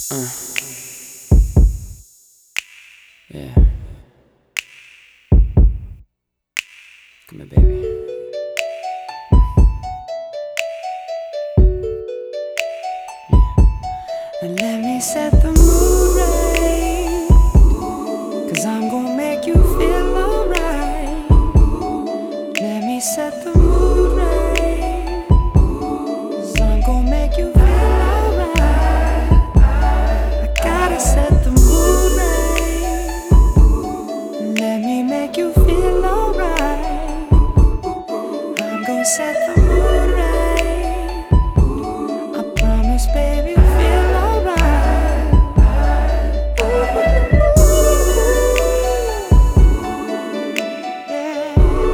Uh, yeah. Come here, baby. Now let me set the mood right, 'cause I'm gonna make you feel alright. Let me set the mood right, 'cause I'm gonna make you feel alright. I gotta set the mood right. Let me make you feel alright. I'm gonna set the mood right. I promise, baby, you'll feel alright. Yeah.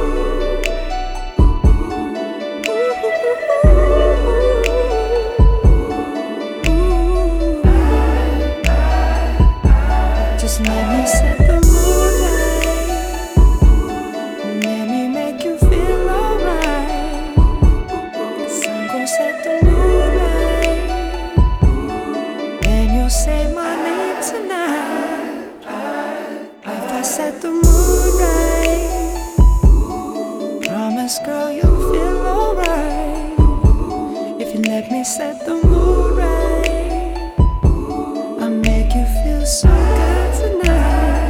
Just let me set the mood right. Let me make you feel alright. 'Cause I'm gon' set the mood right. And you'll say my name tonight. If I set the mood right, promise, girl, you'll feel alright. If you let me set the mood right, I'll make you feel so good tonight.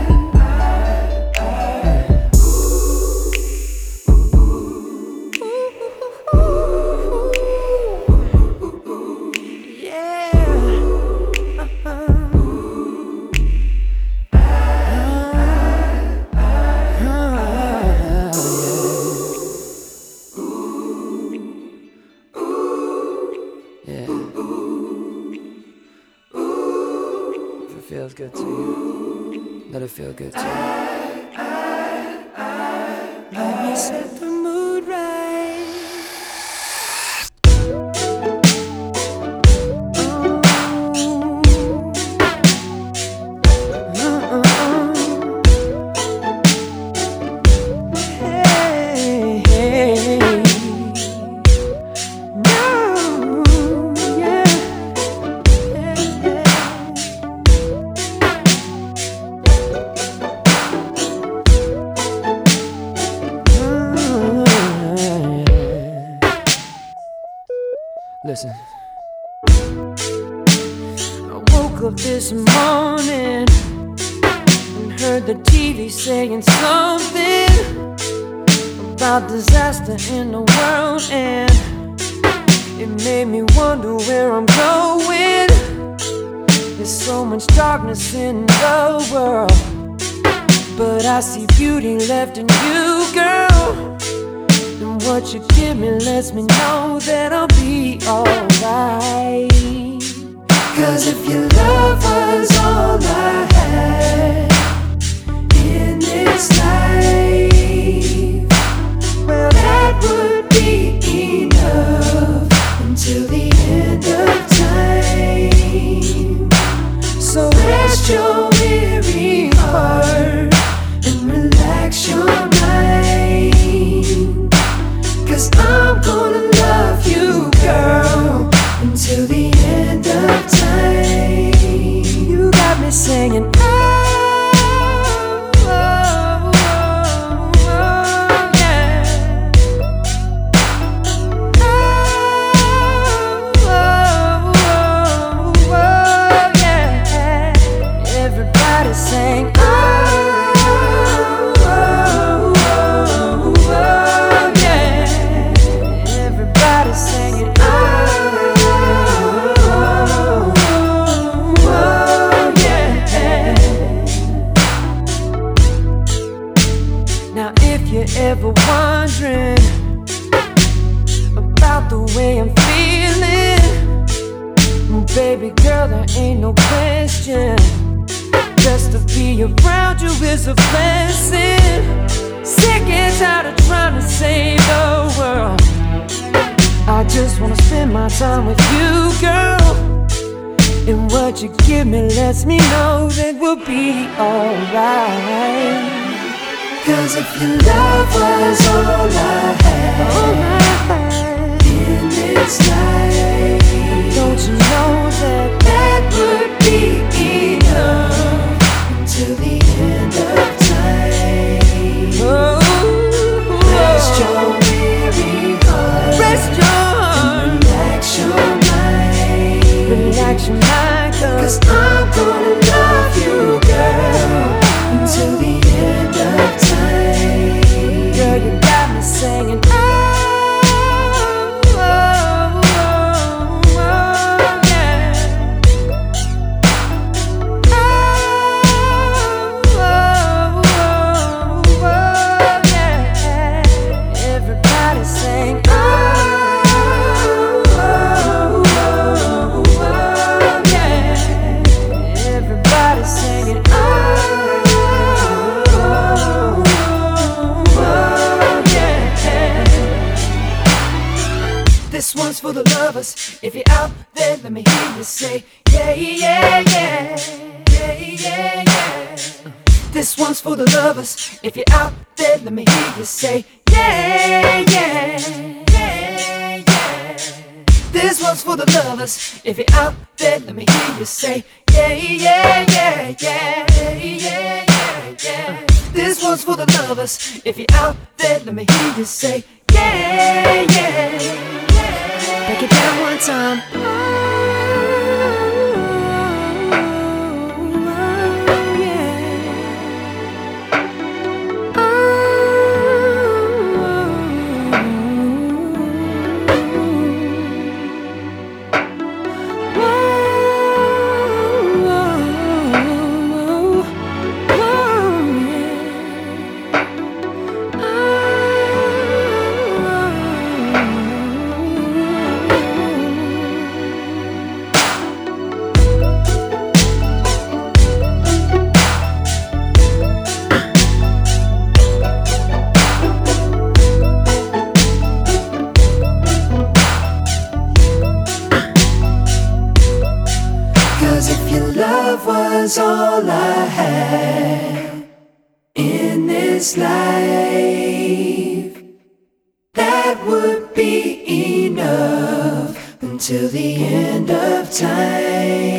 Yeah. If it feels good to you, let it feel good to you. Let me set the mood right. Hey, hey. Listen. I woke up this morning and heard the TV saying something about disaster in the world, and it made me wonder where I'm going. There's so much darkness in the world, but I see beauty left in you, girl. And what you give me lets me know that I'll be alright. 'Cause if your love was all I had in this life, well, that would be enough until the end of time. So rest your weary heart and relax your mind, 'cause I'm gonna love you, girl, until the end of time. You got me singing, oh, oh, oh, oh, yeah. Oh, oh, oh, oh, yeah. Everybody sing, oh, oh, oh, oh, yeah. Everybody singing, oh, oh, oh, yeah. Now if you're ever wondering about the way I'm feeling, baby girl, there ain't no question. Just to be around you is a blessing. Sick and tired of trying to save the world. I just wanna spend my time with you, girl. And what you give me lets me know that we'll be alright. 'Cause if your love was all I had in this life, don't you know that that would be you my girl. 'Cause I'm gonna love you, girl, until the end of time. Girl, you got me singing, oh, oh, oh, oh, yeah. Oh, oh, oh, oh, yeah. Everybody sing, oh, oh, oh, oh, yeah. Everybody singing, oh, oh, oh, yeah. This one's for the lovers. If you're out there, let me hear you say, yeah, yeah, yeah, yeah, yeah, yeah. This one's for the lovers. If you're out there, let me hear you say, yeah, yeah, yeah, yeah. This one's for the lovers. If you're out there, let me hear you say, yeah, yeah, yeah, yeah, yeah, yeah, yeah. This one's for the lovers. If you're out there, let me hear you say, yeah, yeah, yeah. Break it down one time. Love was all I had in this life. That would be enough until the end of time.